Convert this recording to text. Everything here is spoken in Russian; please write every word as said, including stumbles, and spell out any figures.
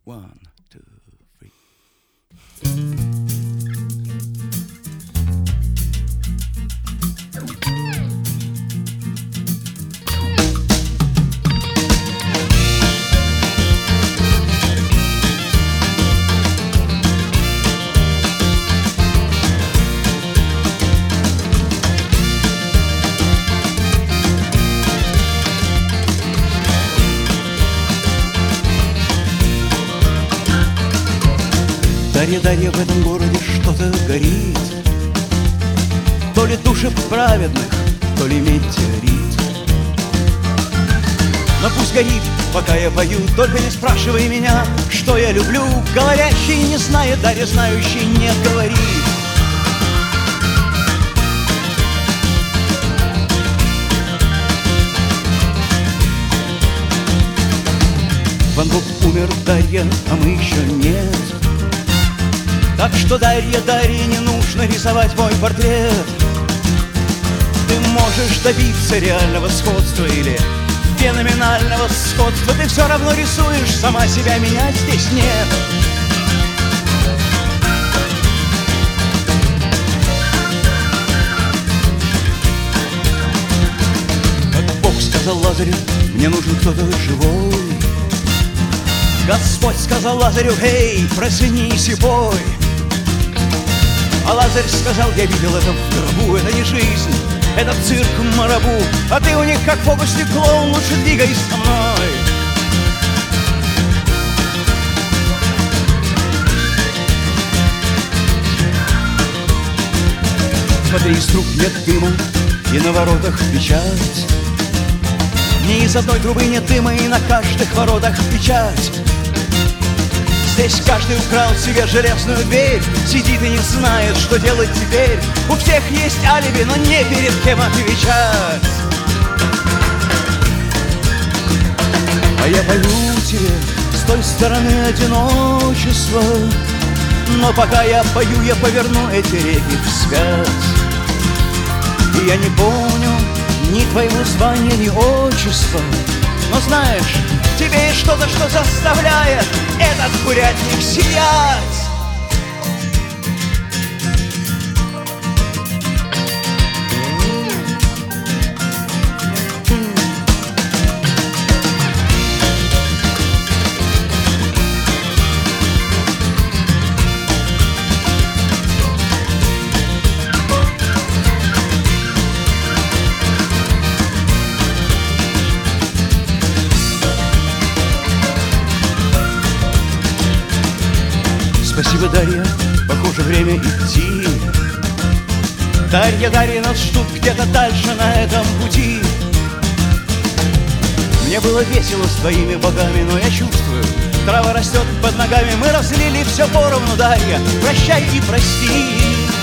One, two, three. Дарья, Дарья, в этом городе что-то горит, то ли души праведных, то ли метеорит. Но пусть горит, пока я пою, только не спрашивай меня, что я люблю. Говорящий не знает, Дарья, знающий не говорит. Ван Гог умер, Дарья, а мы еще нет. Так что, Дарья, Дарья, не нужно рисовать мой портрет. Ты можешь добиться реального сходства или феноменального сходства. Ты все равно рисуешь, сама себя менять здесь нет. Как Бог сказал Лазарю, мне нужен кто-то живой. Господь сказал Лазарю: эй, проснись и пой. А Лазарь сказал: я видел это в гробу, это не жизнь, это цирк марабу. А ты у них как фокусник клоун, лучше двигайся со мной. Смотри, из труб нет дыма, и на воротах печать. Ни из одной трубы нет дыма, и на каждых воротах печать. Здесь каждый украл себе железную дверь, сидит и не знает, что делать теперь. У всех есть алиби, но не перед кем отвечать. А я пою тебе с той стороны одиночества, но пока я пою, я поверну эти реки вспять. И я не помню ни твоего звания, ни отчества, но знаешь, в тебе есть что-то, что заставляет этот курятник сиять. Спасибо, Дарья, похоже, время идти. Дарья, Дарья, нас ждут где-то дальше на этом пути. Мне было весело с твоими богами, но я чувствую, трава растет под ногами. Мы разлили все поровну, Дарья, прощай и прости.